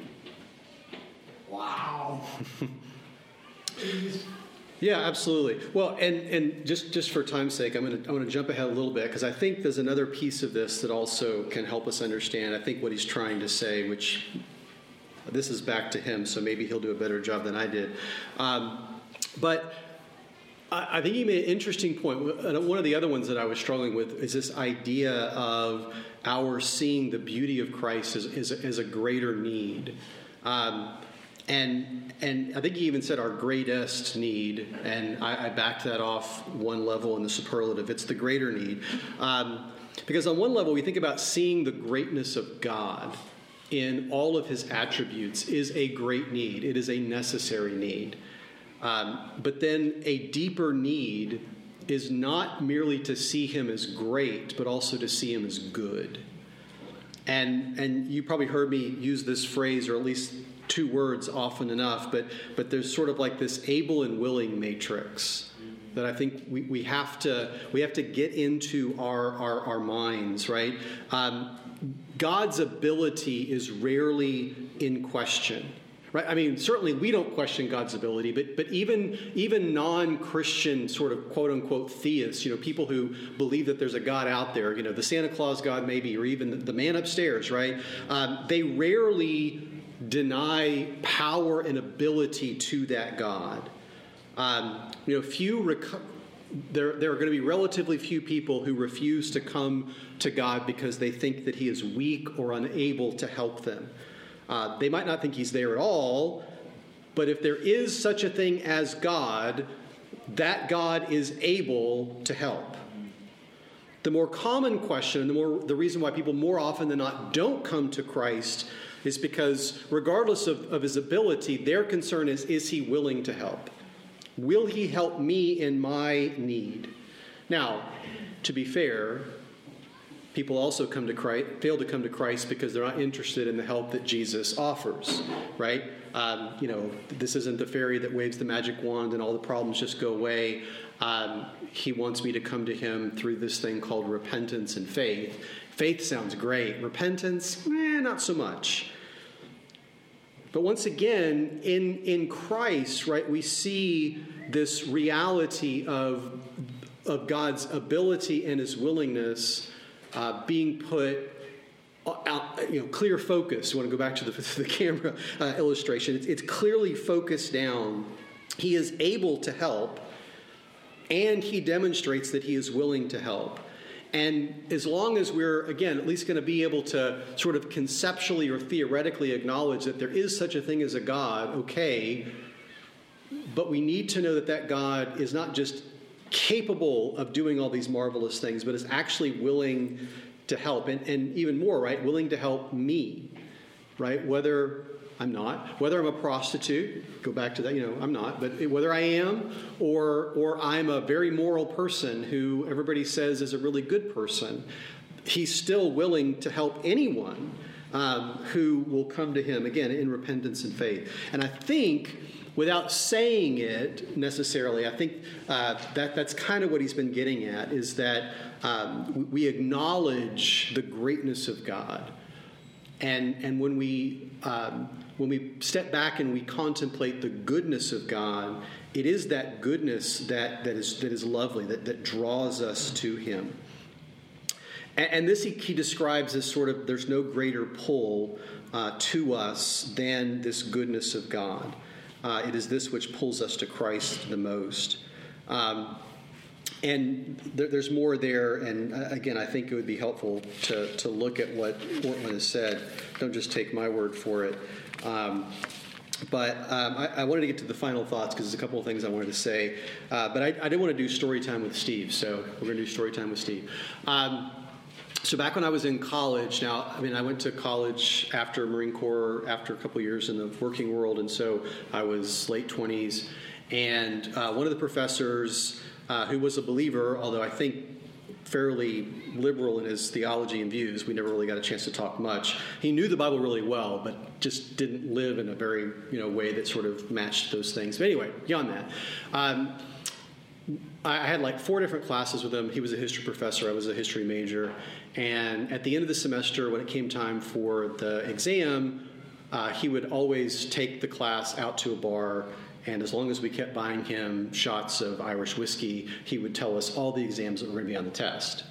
wow. It just, Yeah, absolutely. Well, and, and just, just for time's sake, I'm going to I'm going to jump ahead a little bit, because I think there's another piece of this that also can help us understand, I think, what he's trying to say, which this is back to him, so maybe he'll do a better job than I did. Um, but I, I think he made an interesting point. One of the other ones that I was struggling with is this idea of our seeing the beauty of Christ as, as, as a greater need. Um, And and I think he even said our greatest need, and I, I backed that off one level in the superlative. It's the greater need. Um, because on one level, we think about seeing the greatness of God in all of his attributes is a great need. It is a necessary need. Um, but then a deeper need is not merely to see him as great, but also to see him as good. And and you probably heard me use this phrase, or at least two words often enough, but but there's sort of like this able and willing matrix that I think we, we have to we have to get into our our, our minds, right? Um, God's ability is rarely in question, right? I mean, certainly we don't question God's ability, but but even even non-Christian sort of quote unquote theists, you know, people who believe that there's a God out there, you know, the Santa Claus God maybe, or even the, the man upstairs, right? Um, they rarely deny power and ability to that God. Um, you know, few rec- there there are going to be relatively few people who refuse to come to God because they think that he is weak or unable to help them. Uh, they might not think he's there at all, but if there is such a thing as God, that God is able to help. The more common question, and the more the reason why people more often than not don't come to Christ is because regardless of, of his ability, their concern is, is he willing to help? Will he help me in my need? Now, to be fair, people also come to Christ, fail to come to Christ because they're not interested in the help that Jesus offers, right? Um, you know, this isn't the fairy that waves the magic wand and all the problems just go away. Um, he wants me to come to him through this thing called repentance and faith. Faith sounds great. Repentance, eh, not so much. But once again, in, in Christ, right, we see this reality of, of God's ability and his willingness uh, being put out, you know, clear focus. You want to go back to the, the camera uh, illustration. It's, it's clearly focused down. He is able to help, and he demonstrates that he is willing to help. And as long as we're, again, at least going to be able to sort of conceptually or theoretically acknowledge that there is such a thing as a God, okay, but we need to know that that God is not just capable of doing all these marvelous things, but is actually willing to help. And, and even more, right, willing to help me, right, whether I'm not, whether I'm a prostitute, go back to that, you know, I'm not, but whether I am or or I'm a very moral person who everybody says is a really good person, he's still willing to help anyone um, who will come to him, again, in repentance and faith. And I think, without saying it necessarily, I think uh, that that's kind of what he's been getting at, is that um, we acknowledge the greatness of God. And and when we um, when we step back and we contemplate the goodness of God, it is that goodness that, that is that is lovely, that, that draws us to him. And, and this he, he describes as sort of, there's no greater pull uh, to us than this goodness of God. Uh, it is this which pulls us to Christ the most. Um, and there, there's more there, and uh, again, I think it would be helpful to, to look at what Ortlund has said. Don't just take my word for it. Um, but um, I, I wanted to get to the final thoughts because there's a couple of things I wanted to say. Uh, but I, I did want to do story time with Steve, so we're going to do story time with Steve. Um, So back when I was in college, now, I mean, I went to college after Marine Corps, after a couple of years in the working world, and so I was late twenties. And uh, one of the professors uh, who was a believer, although I think fairly liberal in his theology and views, we never really got a chance to talk much. He knew the Bible really well, but just didn't live in a very, you know, way that sort of matched those things. But anyway, beyond that, um, I had like four different classes with him. He was a history professor. I was a history major. And at the end of the semester, when it came time for the exam, uh, he would always take the class out to a bar. And as long as we kept buying him shots of Irish whiskey, he would tell us all the exams that were going to be on the test.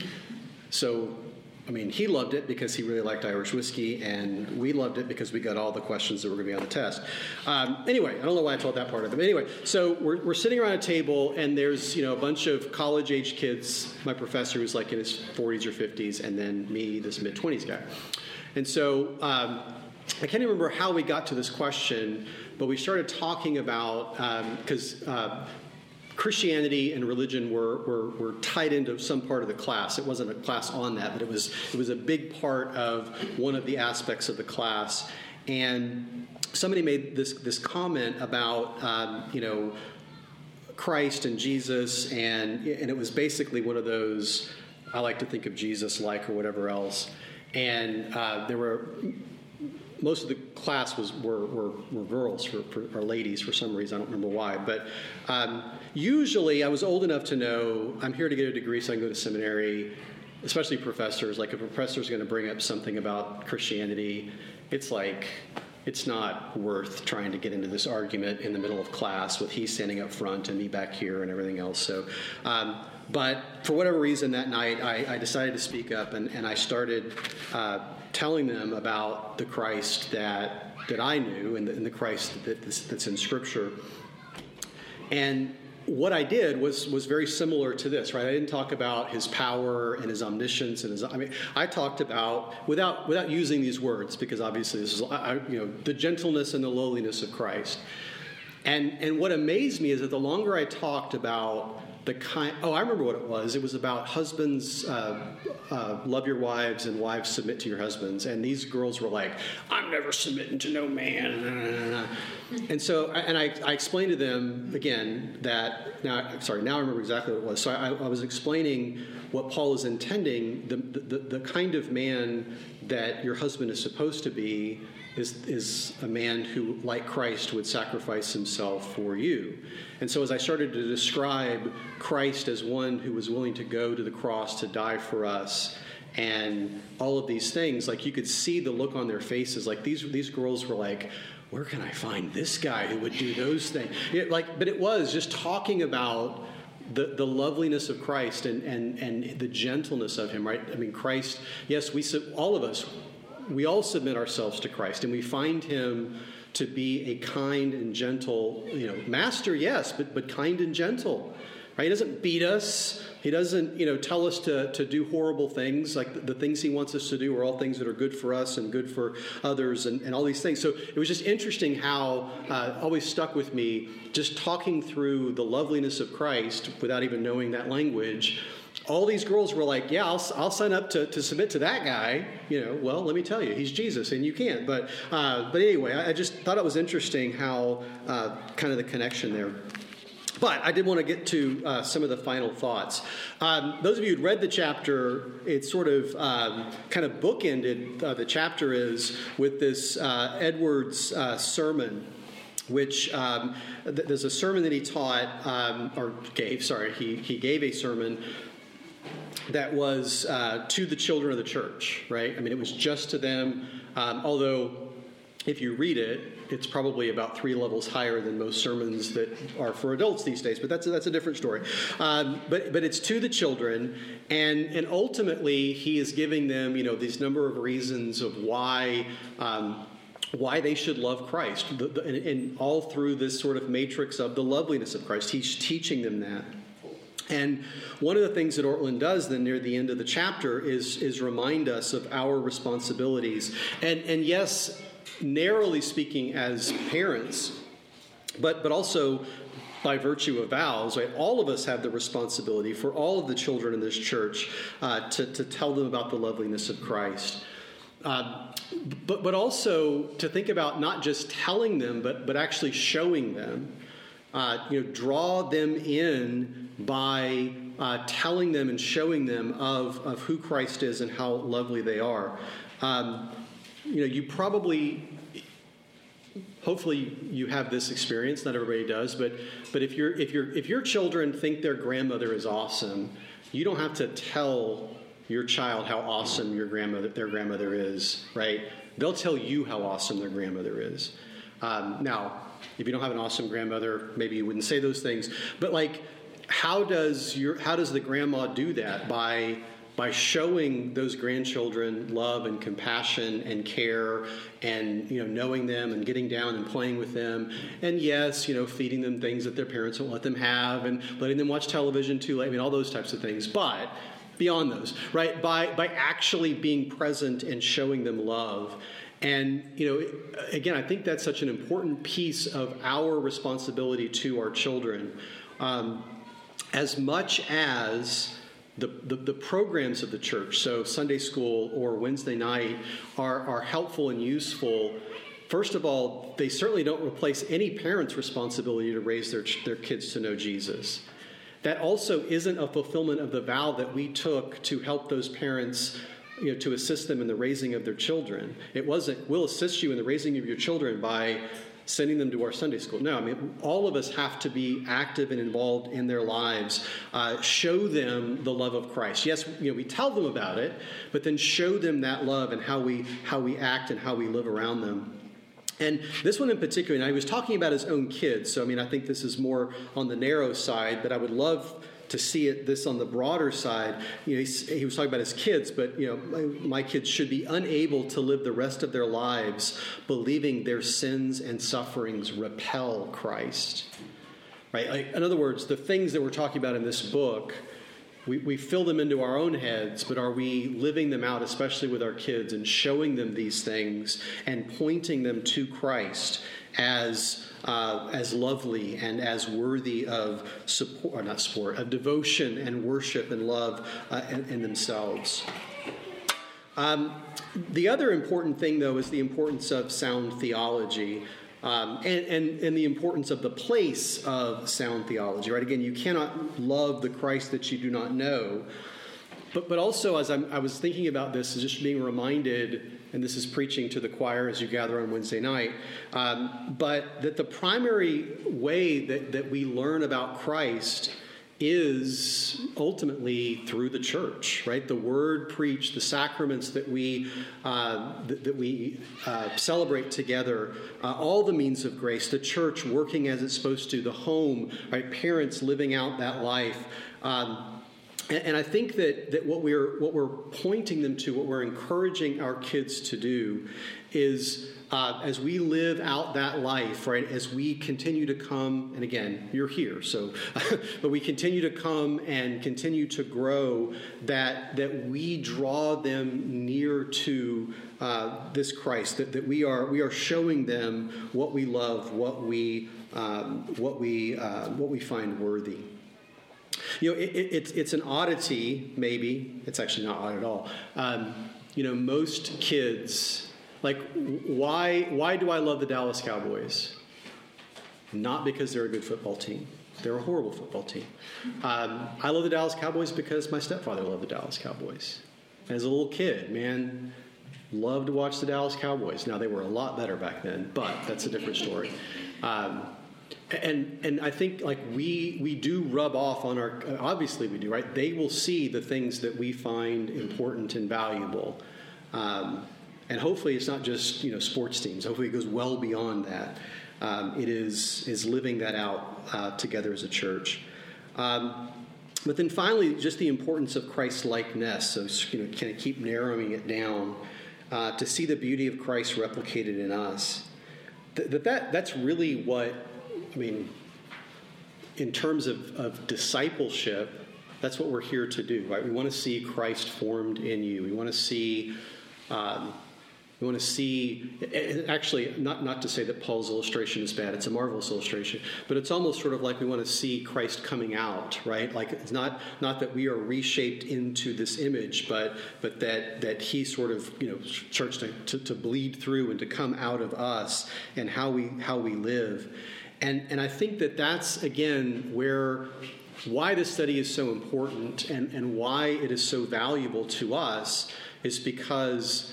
So, I mean, he loved it because he really liked Irish whiskey, and we loved it because we got all the questions that were going to be on the test. Um, anyway, I don't know why I told that part of it. But anyway, so we're, we're sitting around a table, and there's, you know, a bunch of college-age kids, my professor who's like in his forties or fifties, and then me, this mid-twenties guy. And so um, I can't even remember how we got to this question, but we started talking about, because um, uh, Christianity and religion were, were were tied into some part of the class. It wasn't a class on that, but it was it was a big part of one of the aspects of the class. And somebody made this this comment about um, you know Christ and Jesus, and and it was basically one of those, I like to think of Jesus like or whatever else. And uh, there were. Most of the class was were were, were girls for, for, or ladies for some reason. I don't remember why. But um, usually I was old enough to know I'm here to get a degree so I can go to seminary, especially professors. Like if a professor's going to bring up something about Christianity, it's like it's not worth trying to get into this argument in the middle of class with he standing up front and me back here and everything else. So, um, but for whatever reason that night, I, I decided to speak up, and, and I started uh, telling them about the Christ that that I knew and the, and the Christ that, that's in Scripture. And what I did was was very similar to this, right? I didn't talk about his power and his omniscience and his. I mean, I talked about without without using these words, because obviously this is I, you know the gentleness and the lowliness of Christ. And and what amazed me is that the longer I talked about the kind, oh, I remember what it was. It was about husbands, uh, uh, love your wives, and wives submit to your husbands. And these girls were like, I'm never submitting to no man. And so, and I, I explained to them, again, that, now, sorry, now I remember exactly what it was. So I, I was explaining what Paul is intending, the, the, the kind of man that your husband is supposed to be is, is a man who, like Christ, would sacrifice himself for you. And so as I started to describe Christ as one who was willing to go to the cross to die for us, and all of these things, like you could see the look on their faces. Like these these girls were like, where can I find this guy who would do those things? It, like, but it was just talking about the, the loveliness of Christ and, and, and the gentleness of him, right? I mean, Christ, yes, we all of us, we all submit ourselves to Christ, and we find him to be a kind and gentle, you know, master, yes, but but kind and gentle, right? He doesn't beat us. He doesn't, you know, tell us to, to do horrible things. Like the, the things he wants us to do are all things that are good for us and good for others and, and all these things. So it was just interesting how uh, always stuck with me, just talking through the loveliness of Christ without even knowing that language. All these girls were like, yeah, I'll, I'll sign up to, to submit to that guy. You know, well, let me tell you, he's Jesus, and you can't. But uh, but anyway, I, I just thought it was interesting how uh, kind of the connection there. But I did want to get to uh, some of the final thoughts. Um, those of you who'd read the chapter, it's sort of um, kind of bookended, uh, the chapter is, with this uh, Edwards uh, sermon, which um, th- there's a sermon that he taught, um, or gave, sorry, he, he gave a sermon that was uh, to the children of the church, right? I mean, it was just to them, um, although if you read it, it's probably about three levels higher than most sermons that are for adults these days, but that's a, that's a different story. Um, but but it's to the children, and and ultimately he is giving them, you know, these number of reasons of why um, why they should love Christ, the, the, and, and all through this sort of matrix of the loveliness of Christ. He's teaching them that. And one of the things that Ortlund does then near the end of the chapter is is remind us of our responsibilities. And and yes, narrowly speaking as parents, but but also by virtue of vows, right? All of us have the responsibility for all of the children in this church uh, to, to tell them about the loveliness of Christ. Uh, but but also to think about not just telling them, but but actually showing them. Uh, you know, draw them in by uh, telling them and showing them of, of who Christ is and how lovely they are. Um, you know, you probably, hopefully, you have this experience. Not everybody does, but but if you're if you're if your children think their grandmother is awesome, you don't have to tell your child how awesome your grandmother their grandmother is, right? They'll tell you how awesome their grandmother is. Um, now. If you don't have an awesome grandmother, maybe you wouldn't say those things. But like, how does your how does the grandma do that? By by showing those grandchildren love and compassion and care, and you know, knowing them and getting down and playing with them, and yes, you know, feeding them things that their parents won't let them have, and letting them watch television too late. I mean, all those types of things. But beyond those, right? By by actually being present and showing them love. And, you know, again, I think that's such an important piece of our responsibility to our children. Um, as much as the, the, the programs of the church, so Sunday school or Wednesday night, are, are helpful and useful, first of all, they certainly don't replace any parent's responsibility to raise their, their kids to know Jesus. That also isn't a fulfillment of the vow that we took to help those parents, you know, to assist them in the raising of their children. It wasn't, we'll assist you in the raising of your children by sending them to our Sunday school. No, I mean, all of us have to be active and involved in their lives. Uh, show them the love of Christ. Yes, you know, we tell them about it, but then show them that love and how we how we act and how we live around them. And this one in particular, and I was talking about his own kids, so I mean, I think this is more on the narrow side, but I would love to see it this on the broader side. You know, he, he was talking about his kids, but you know, my, my kids should be unable to live the rest of their lives believing their sins and sufferings repel Christ. Right? Like, in other words, the things that we're talking about in this book, we, we fill them into our own heads, but are we living them out, especially with our kids, and showing them these things and pointing them to Christ as uh, as lovely and as worthy of support, or not support, of devotion and worship and love uh, in, in themselves. Um, the other important thing, though, is the importance of sound theology. Um, and, and, and the importance of the place of sound theology, right? Again, you cannot love the Christ that you do not know. But, but also, as I'm, I was thinking about this, is just being reminded, and this is preaching to the choir as you gather on Wednesday night, um, but that the primary way that, that we learn about Christ is ultimately through the church, right? The word preached, the sacraments that we uh, that, that we uh, celebrate together, uh, all the means of grace, the church working as it's supposed to, the home, right? Parents living out that life. Um, and, and I think that that what we're what we're pointing them to, what we're encouraging our kids to do, is Uh, as we live out that life, right, as we continue to come, and again, you're here, so, but we continue to come and continue to grow, that that we draw them near to uh, this Christ, that, that we are we are showing them what we love, what we um, what we uh, what we find worthy. You know, it, it, it's it's an oddity, maybe it's actually not odd at all. Um, you know, most kids. Like, why why do I love the Dallas Cowboys? Not because they're a good football team. They're a horrible football team. Um, I love the Dallas Cowboys because my stepfather loved the Dallas Cowboys. As a little kid, man, loved to watch the Dallas Cowboys. Now, they were a lot better back then, but that's a different story. Um, and and I think, like, we we do rub off on our, obviously we do, right? They will see the things that we find important and valuable. Um And hopefully it's not just, you know, sports teams. Hopefully it goes well beyond that. Um, it is is living that out uh, together as a church. Um, but then finally, just the importance of Christ-likeness. So, you know, kind of keep narrowing it down uh, to see the beauty of Christ replicated in us. That, that that's really what, I mean, in terms of, of discipleship, that's what we're here to do, right? We want to see Christ formed in you. We want to see... Um, We want to see, actually, not, not to say that Paul's illustration is bad. It's a marvelous illustration. But it's almost sort of like we want to see Christ coming out, right? Like, it's not not that we are reshaped into this image, but but that that he sort of, you know, starts to, to, to bleed through and to come out of us and how we how we live. And and I think that that's, again, where why this study is so important and, and why it is so valuable to us is because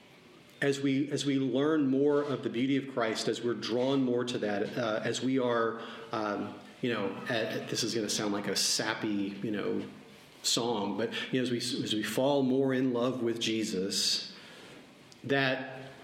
As we as we learn more of the beauty of Christ, as we're drawn more to that, uh, as we are, um, you know, uh, this is going to sound like a sappy, you know, song, but you know, as we as we fall more in love with Jesus, that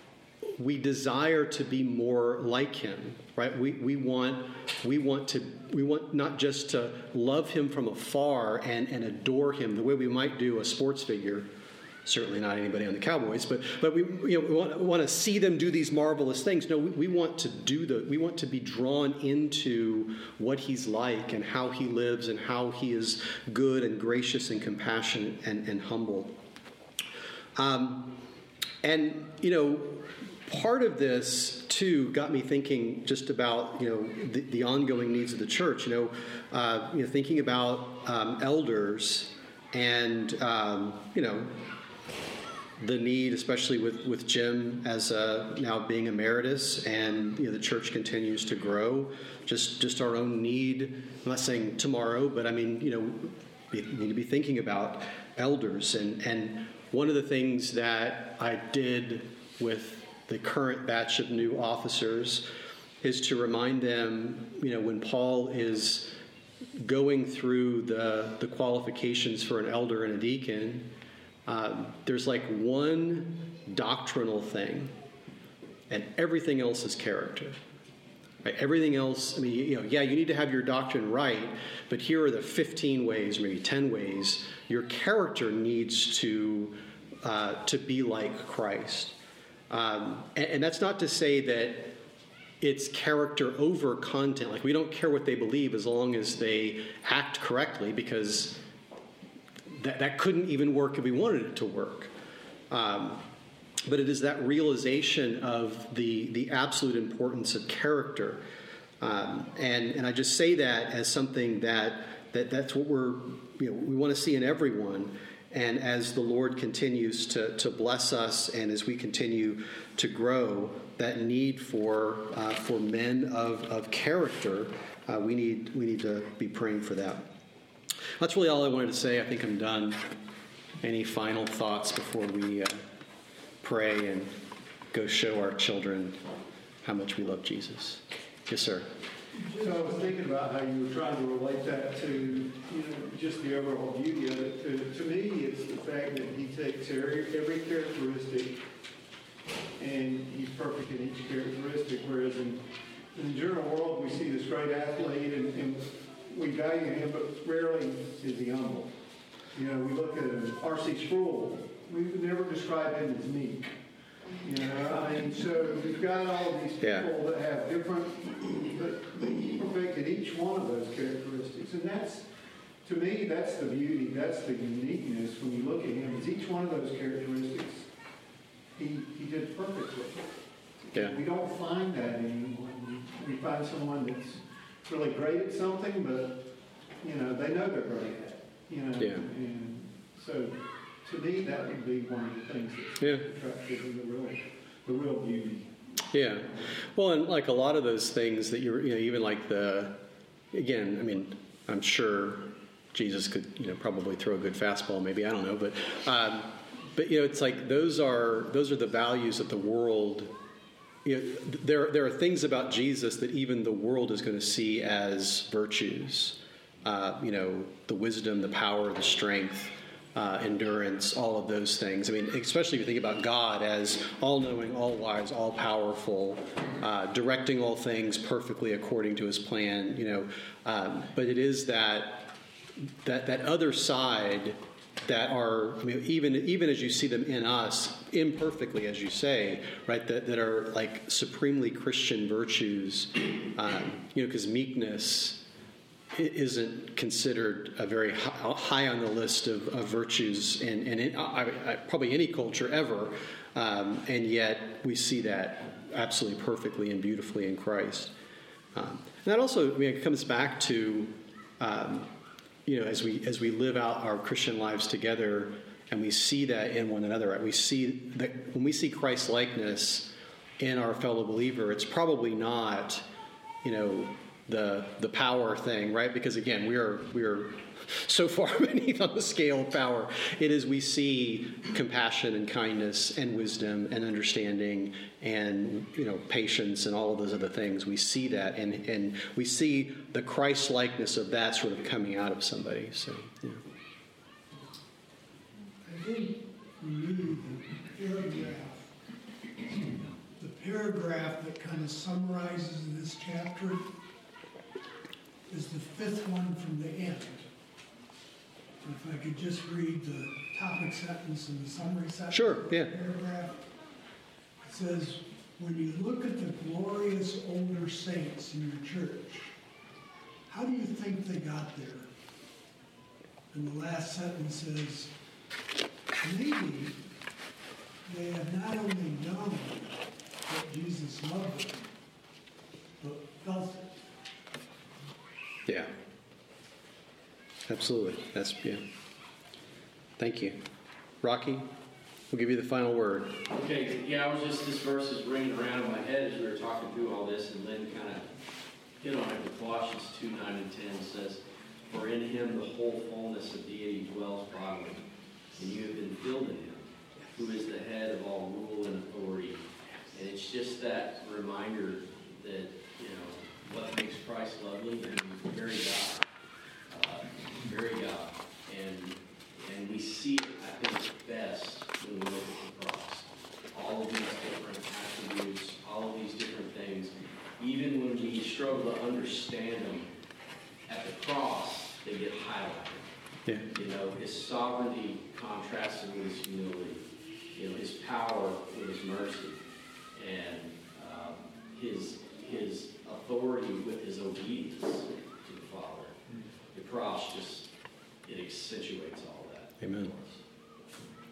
we desire to be more like him, right? We we want we want to we want not just to love him from afar and, and adore him the way we might do a sports figure. Certainly not anybody on the Cowboys, but but we you know we want, we want to see them do these marvelous things. No, we, we want to do the we want to be drawn into what he's like and how he lives and how he is good and gracious and compassionate and, and humble. Um, and you know, part of this too got me thinking just about you know the, the ongoing needs of the church. You know, uh, you know thinking about um, elders and um, you know. The need, especially with, with Jim as uh, now being emeritus, and you know, the church continues to grow. Just just our own need. I'm not saying tomorrow, but I mean, you know, we need to be thinking about elders. And and one of the things that I did with the current batch of new officers is to remind them, you know, when Paul is going through the the qualifications for an elder and a deacon. Um, there's like one doctrinal thing, and everything else is character. Right? Everything else, I mean, you know, yeah, you need to have your doctrine right, but here are the fifteen ways, maybe ten ways. Your character needs to uh, to be like Christ, um, and, and that's not to say that it's character over content. Like, we don't care what they believe as long as they act correctly, because that, that couldn't even work if we wanted it to work. Um, but it is that realization of the, the absolute importance of character. Um, and, and I just say that as something that, that that's what we're, you know, we want to see in everyone. And as the Lord continues to, to bless us, and as we continue to grow, that need for uh, for men of, of character, uh, we need we need to be praying for that. That's really all I wanted to say. I think I'm done. Any final thoughts before we uh, pray and go show our children how much we love Jesus? Yes, sir. You know, I was thinking about how you were trying to relate that to, you know, just the overall beauty of it. To, to me, it's the fact that he takes every, every characteristic and he's perfect in each characteristic. Whereas in, in the general world, we see this great athlete and, and we value him, but rarely is he humble. You know, we look at R C Sproul. We would never describe him as meek. You know, I mean, so we've got all these people Yeah. that have different, but he perfected each one of those characteristics. And that's, to me, that's the beauty, that's the uniqueness when you look at him, is each one of those characteristics, he, he did perfectly. Yeah. We don't find that anymore. We, we find someone that's really great at something, but, you know, they know they're great at it. You know, Yeah. and so to me, that would be one of the things that's Yeah. attractive and the real, the real beauty. Yeah. Well, and like a lot of those things that you're, you know, even like the, again, I mean, I'm sure Jesus could, you know, probably throw a good fastball, maybe, I don't know, but, um, but, you know, it's like those are, those are the values that the world, you know, there, there are things about Jesus that even the world is going to see as virtues. Uh, you know, the wisdom, the power, the strength, Uh, endurance, all of those things. I mean, especially if you think about God as all-knowing, all-wise, all-powerful, uh, directing all things perfectly according to His plan. You know, um, but it is that that that other side that are, I mean, even even as you see them in us, imperfectly, as you say, right? That that are like supremely Christian virtues. Um, you know, because meekness isn't considered a very high on the list of, of virtues in, in, in I, I, probably any culture ever, um, and yet we see that absolutely perfectly and beautifully in Christ. Um, and that also, I mean, it comes back to, um, you know, as we as we live out our Christian lives together, and we see that in one another. Right? We see that when we see Christ likeness in our fellow believer, it's probably not, you know, the the power thing, right? Because again, we are we are so far beneath on the scale of power. It is we see compassion and kindness and wisdom and understanding and, you know, patience and all of those other things. We see that, and and we see the Christ likeness of that sort of coming out of somebody. So yeah. I think for me, the paragraph, the paragraph that kind of summarizes this chapter is the fifth one from the end. If I could just read the topic sentence and the summary sentence. Sure, of the yeah. paragraph. It says, when you look at the glorious older saints in your church, how do you think they got there? And the last sentence is, maybe they have not only known that Jesus loved them, but felt it. Yeah. Absolutely. That's, yeah. Thank you. Rocky, we'll give you the final word. Okay, yeah, I was just, this verse is ringing around in my head as we were talking through all this, and Lynn kind of hit on it. Colossians two, nine and ten says, for in him the whole fullness of deity dwells bodily, and you have been filled in him, who is the head of all rule and authority. And it's just that reminder that, you know, what makes Christ lovely and very God. Uh, very God. And and we see it, I think, best when we look at the cross. All of these different attributes, all of these different things, even when we struggle to understand them, at the cross, they get highlighted. Yeah. You know, his sovereignty contrasted with his humility. You know, his power with his mercy. And um, his his authority with his obedience to the Father. The cross just, it accentuates all that.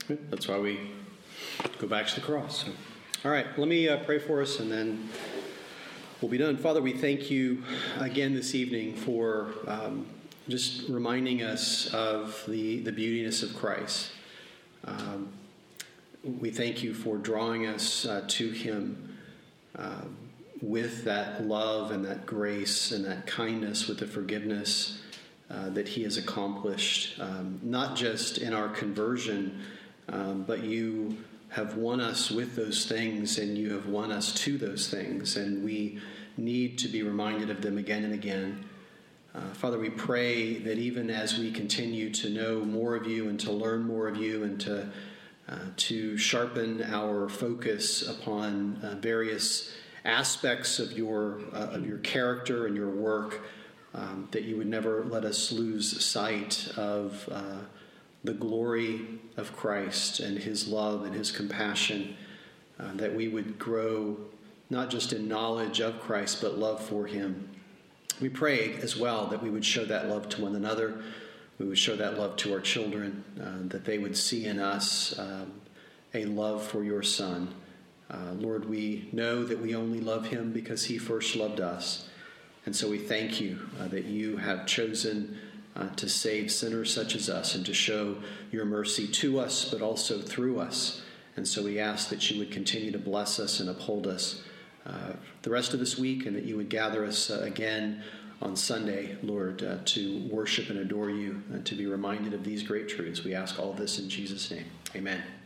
That's why we go back to the cross. So, all right, let me uh, pray for us, and then we'll be done. Father, we thank you again this evening for um, just reminding us of the, the beautiness of Christ. Um, we thank you for drawing us uh, to him uh, with that love and that grace and that kindness, with the forgiveness uh, that he has accomplished, um, not just in our conversion, um, but you have won us with those things, and you have won us to those things, and we need to be reminded of them again and again. Uh, Father, we pray that even as we continue to know more of you and to learn more of you and to uh, to sharpen our focus upon uh, various aspects of your uh, of your character and your work, um, that you would never let us lose sight of uh, the glory of Christ and his love and his compassion, uh, that we would grow not just in knowledge of Christ, but love for him. We pray as well that we would show that love to one another. We would show that love to our children, uh, that they would see in us um, a love for your Son. Uh, Lord, we know that we only love him because he first loved us. And so we thank you uh, that you have chosen uh, to save sinners such as us and to show your mercy to us, but also through us. And so we ask that you would continue to bless us and uphold us uh, the rest of this week, and that you would gather us uh, again on Sunday, Lord, uh, to worship and adore you and to be reminded of these great truths. We ask all this in Jesus' name. Amen.